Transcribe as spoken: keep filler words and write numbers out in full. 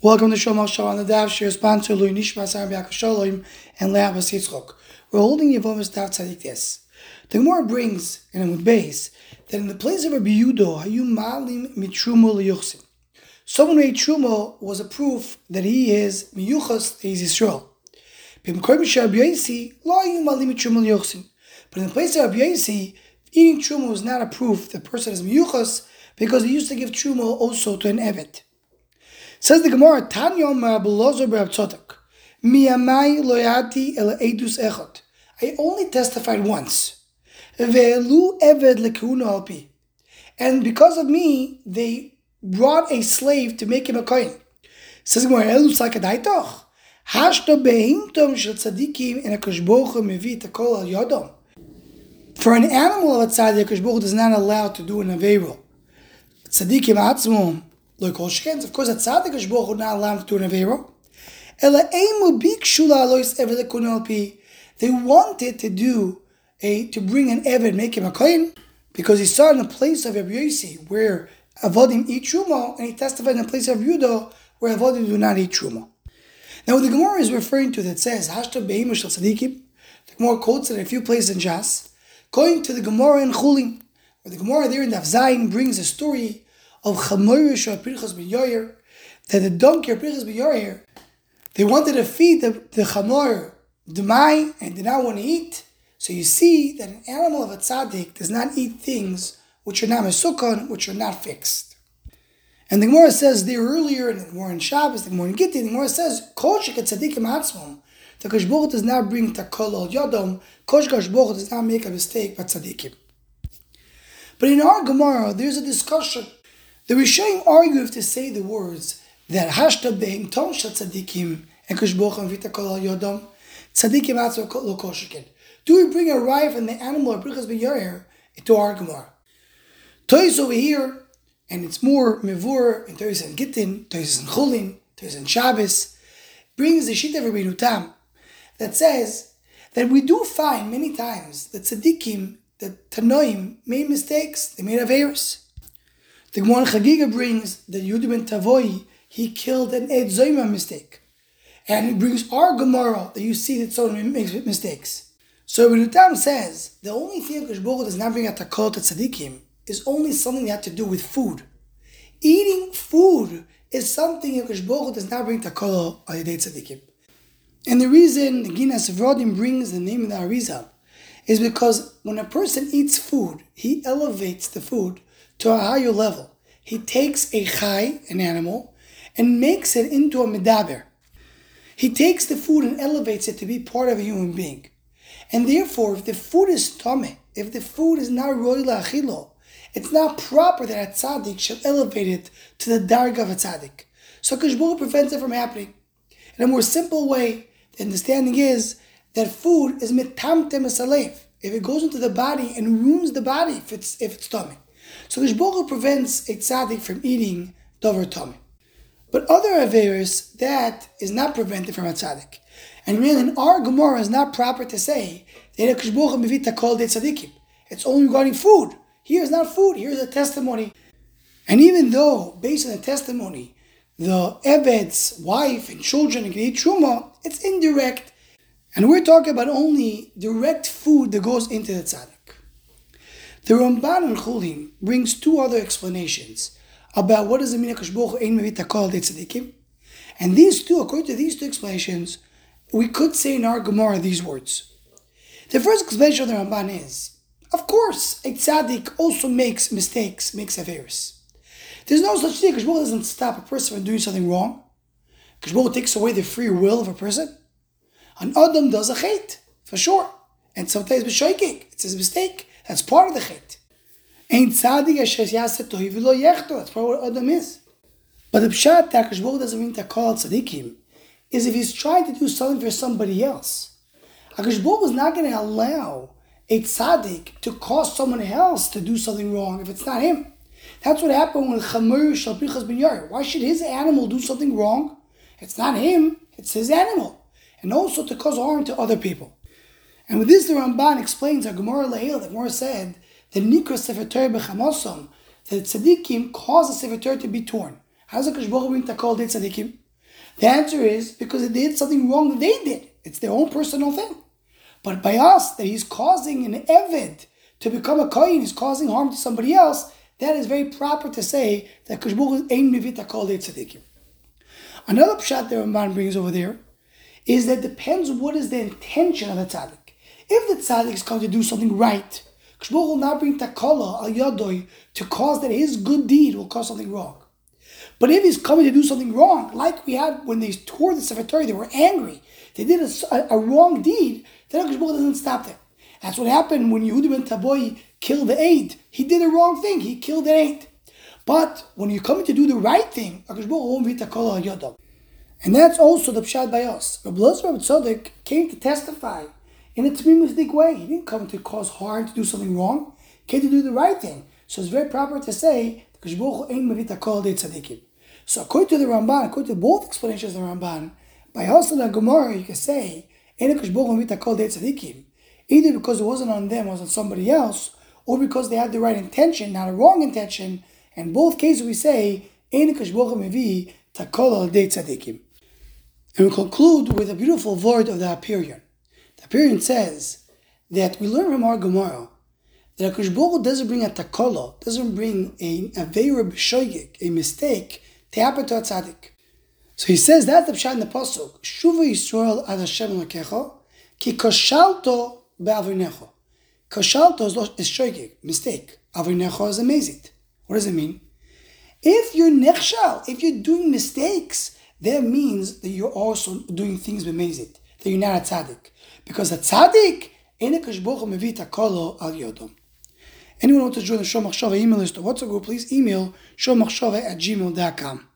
Welcome to Shomar Show on the Daf. Shir sponsor Lui Nishmas Arabiak Shalom and Leabas Yitzchok. We're holding Yevomis Daf Tzadik Tes. The Gemara brings in Amud Beis that in the place of Rabbi Yudo, Hayu Malim Mitrumo Liyuchsin. Someone who ate Trumo was a proof that he is Miyuchas, that he's Yisrael. But in the place of Rabbi Yosi, eating Trumo is not a proof that the person is Miyuchas because he used to give Trumo also to an Evet. Says the Gemara, Tanyom Rabulozor Berabtzotak, Miyamai loyati el edus echot. I only testified once. Ve'elu eved lekuna alpi. And because of me, they brought a slave to make him a kohen. Says the Gemara, Elu sakadaitoch. Hashto behimtom shel tzadikim in a kashbocha mevi takol al yodom. For an animal of a tzadik, a kashbocha is not allowed to do an aveiro. Tzadikim atzmum. Of course, a tzaddik Hashboch would not allow him to do an aveiro. They wanted to do a to bring an eved, make him a kohen, because he saw in the place of Rabbi Yosi where avodim eat truma, and he testified in the place of Yudo where avodim do not eat truma. Now, what the Gemara is referring to that says Hashta be'imu shel tzadikim, the Gemara quotes it in a few places in Jas, going to the Gemara in Chulin, where the Gemara there in Daf Zayin brings a story of Chamoirish or Pinchas ben Yair, that the donkey of Pinchas ben Yair, they wanted to feed the, the Chamor the mai and did not want to eat. So you see that an animal of a tzaddik does not eat things which are not mesukon, which are not fixed. And the Gemara says there earlier, in the Gemara in Shabbos, the Gemara in Gittin, the Gemara says, Kol sheket tzaddikim atzmum, the Kosh Baruch does not bring takol al yodom, Kosh Baruch does not make a mistake by tzaddikim. But in our Gemara, there's a discussion. The Rishonim argue if to say the words that Hashta be'im tom shel tzadikim and Kosh Baruch and vita kol al yodom tzadikim atzma lo koshikin. Do we bring a raya from the animal of Pinchas ben Yair into our Gemara? Toys over here, and it's more mevur in Toys and Gittin, Toys and Chulin, Toys and Shabbos, brings the Shita of Rabbeinu Tam that says that we do find many times that tzadikim, that Tanoim made mistakes, they made averos. The Gemara in Chagiga brings that Yehuda ben Tavoi, he killed an Ed Zoyma mistake. And it brings our Gemara that you see that someone makes mistakes. So Rabbeinu Tam says, the only thing Kosh Baruch does not bring a takol to tzadikim is only something that has to do with food. Eating food is something that Kosh Baruch does not bring takol al yedei tzadikim. And the reason the Ginas Vrodim brings the name of the Arizal is because when a person eats food, he elevates the food to a higher level. He takes a chai, an animal, and makes it into a medaber. He takes the food and elevates it to be part of a human being. And therefore, if the food is tameh, if the food is not roi la'achilo, it's not proper that a tzaddik shall elevate it to the darga of a tzaddik. So Kosh Baruch prevents it from happening. In a more simple way, the understanding is that food is mitamtem esalev. If it goes into the body and ruins the body, if it's if it's tameh. So Kosh Baruch prevents a tzaddik from eating dover tameh. But other averos, that is not prevented from a tzaddik. And really, in our Gemara, is not proper to say that Kosh Baruch mevit takol de tzaddikim. It's only regarding food. Here is not food. Here is a testimony. And even though, based on the testimony, the Eved's wife and children can eat truma, it's indirect. And we're talking about only direct food that goes into the tzaddik. The Ramban in Chulin brings two other explanations about what does it mean Kosh Baruch ein mevit takol de tzaddikim. And these two, according to these two explanations, we could say in our Gemara these words. The first explanation of the Ramban is, of course, a tzaddik also makes mistakes, makes averos. There's no such thing. Kosh Baruch doesn't stop a person from doing something wrong. Kosh Baruch takes away the free will of a person. An Adam does a chet, for sure. And sometimes b'shoikik, it's his mistake. That's part of the chet. Ein tzaddik asher yaseh tohi v'lo yechto. That's part of what Adam is. But the pshat that Kosh Baruch doesn't mean to call tzaddikim is if he's trying to do something for somebody else. Kosh Baruch is not going to allow a tzaddik to cause someone else to do something wrong if it's not him. That's what happened when Chamor shel Pinchas ben Yair. Why should his animal do something wrong? It's not him, it's his animal. And also to cause harm to other people. And with this, the Ramban explains our Gemara Lahil. The Gemara said that Nikra Sefer Torah b'chamosom, that tzaddikim cause the Sefer Torah to be torn. How does the Kosh Baruch bring takol de tzaddikim? The answer is because they did something wrong that they did. It's their own personal thing. But by us, that he's causing an Eved to become a Kohen, he's causing harm to somebody else, that is very proper to say that Kadosh Baruch Hu ein mevit hakol dei tzadikim. Another pshat that Ramban brings over there is that it depends what is the intention of the tzaddik. If the tzaddik is coming to do something right, Kadosh Baruch Hu will not bring takala al yadoi to cause that his good deed will cause something wrong. But if he's coming to do something wrong, like we had when they tore the Sefer Torah, they were angry, they did a, a, a wrong deed, then Kadosh Baruch Hu doesn't stop them. That's what happened when Yehuda ben Taboy killed the eight. He did the wrong thing. He killed the eight. But when you're coming to do the right thing, and that's also the pshat by us. Rabbi Elazar Rabbi Tzadok came to testify in a tmimistic way. He didn't come to cause harm, to do something wrong. He came to do the right thing. So it's very proper to say, so according to the Ramban, according to both explanations of the Ramban, by Hasan and Gemara, you can say, either because it wasn't on them, it was on somebody else, or because they had the right intention, not a wrong intention. In both cases we say, and we conclude with a beautiful word of the Hyperion. The Hyperion says that we learn from our Gemara that HaKadosh Baruch Hu doesn't bring a takala, doesn't bring a aveira b'shoigik, a mistake, to happen to a tzaddik. So he says that's the pshat in the pasuk. Shuva Yisrael ad Hashem Elokecha, ki koshalto be'avinecha. Koshalto is shoigik, mistake. Avinecha is amazing. What does it mean? If you're nechshal, if you're doing mistakes, that means that you're also doing things b'mezid, that you're not a tzaddik. Because a tzaddik, ene HaKadosh Baruch Hu mevit hakolo al yodom. Anyone who wants to join the Show Machshava email list or WhatsApp group, please email showmachshava at gmail dot com.